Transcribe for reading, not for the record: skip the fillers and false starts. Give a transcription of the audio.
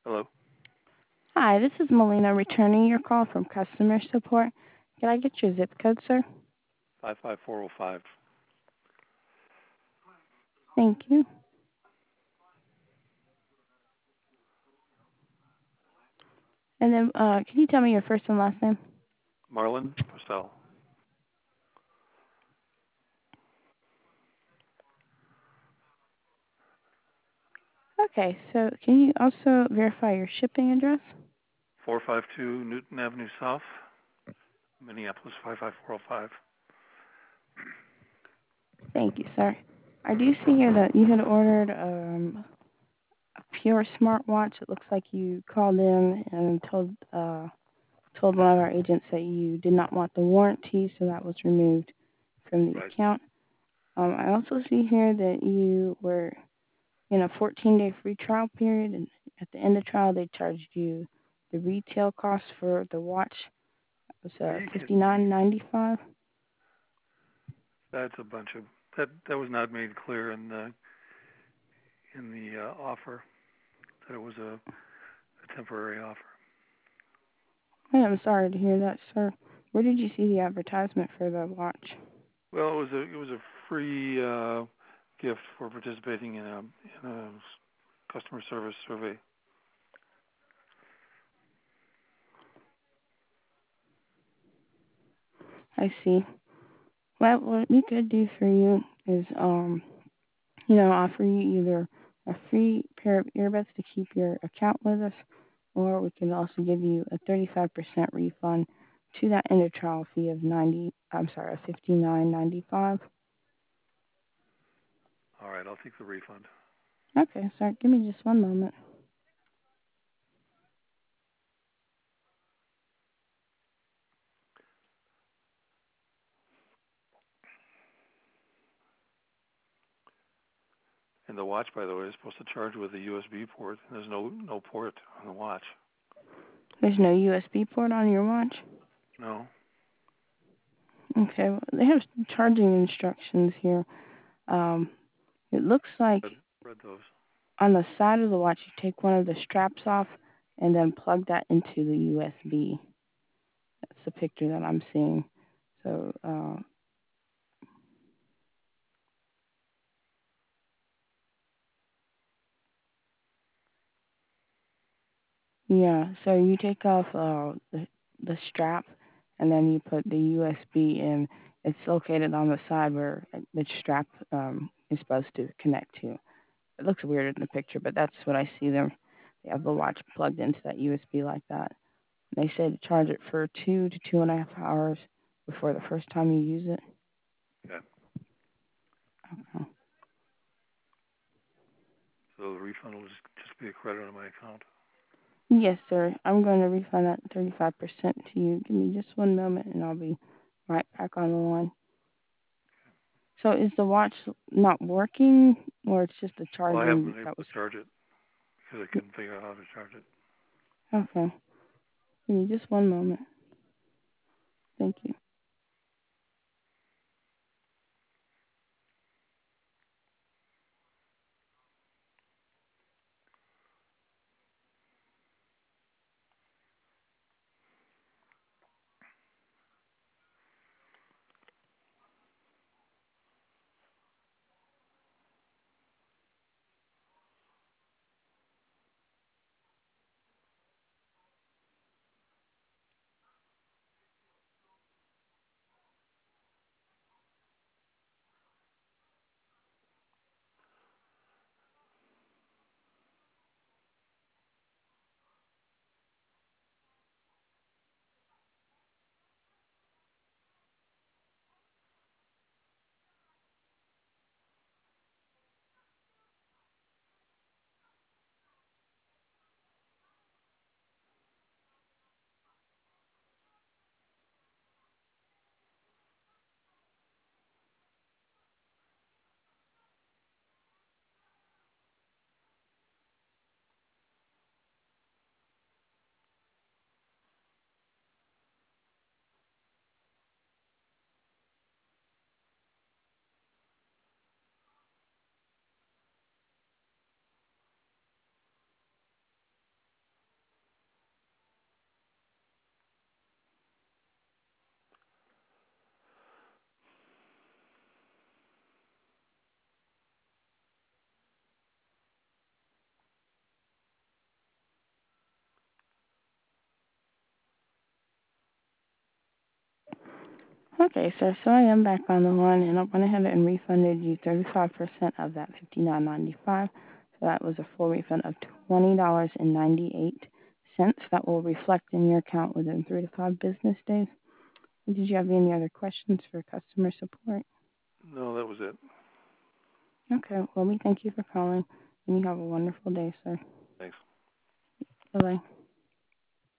Hello. Hi, this is Melina returning your call from customer support. Can I get your zip code, sir? 55405. Thank you. And then, can you tell me your first and last name? Marlin Purcell. Okay, so can you also verify your shipping address? 452 Newton Avenue South, Minneapolis 55405. Thank you, sir. I do see here that you had ordered a Pure smartwatch. It looks like you called in and told one of our agents that you did not want the warranty, so that was removed from the Right. account. I also see here that you were in a 14-day free trial period, and at the end of trial, they charged you the retail cost for the watch was Are you kidding me? $59.95. That's a bunch of that was not made clear in the offer that it was a temporary offer. I am sorry to hear that, sir. Where did you see the advertisement for the watch? Well, it was a free gift for participating in a customer service survey. I see. Well, what we could do for you is, offer you either a free pair of earbuds to keep your account with us, or we can also give you a 35% refund to that end of trial fee of $59.95. All right, I'll take the refund. Okay, sir, give me just one moment. And the watch, by the way, is supposed to charge with a USB port. There's no port on the watch. There's no USB port on your watch? No. Okay, well, they have charging instructions here. Um, it looks like Read those. on the side of the watch, you take one of the straps off and then plug that into the USB. That's the picture that I'm seeing. So, yeah, so you take off the strap and then you put the USB in. It's located on the side where the strap is supposed to connect to. It looks weird in the picture, but that's what I see them. They have the watch plugged into that USB like that. And they say to charge it for 2 to 2.5 hours before the first time you use it. Okay. Okay. So the refund will just be a credit on my account. Yes, sir. I'm going to refund that 35% to you. Give me just one moment, and I'll be right back on the line. So is the watch not working, or it's just the Well, I haven't charging been able that was... to charge it because I couldn't figure out how to charge it. Okay. Give me just one moment. Thank you. Okay, sir. So I am back on the line, and I went ahead and refunded you 35% of that $59.95. So that was a full refund of $20.98. That will reflect in your account within 3 to 5 business days. Did you have any other questions for customer support? No, that was it. Okay. Well, we thank you for calling, and you have a wonderful day, sir. Thanks. Bye bye.